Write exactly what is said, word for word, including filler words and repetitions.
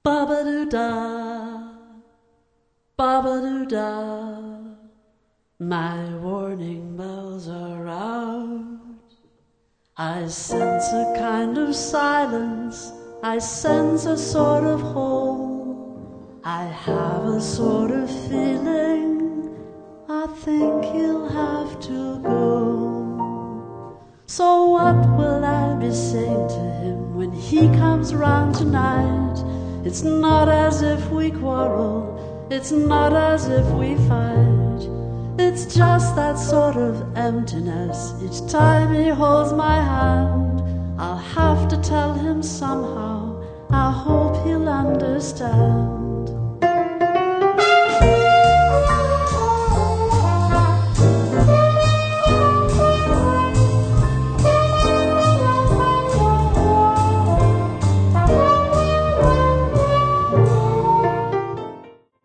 Ba-ba-doo-da, ba-ba-doo-da, my warning bells are out. I sense a kind of silence, I sense a sort of hole. I have a sort of feeling, I think he'll have to go. So what will I be saying to him when he comes round tonight? It's not as if we quarrel, it's not as if we fight. It's just that sort of emptiness each time he holds my hand. I'll have to tell him somehow, I hope he'll understand.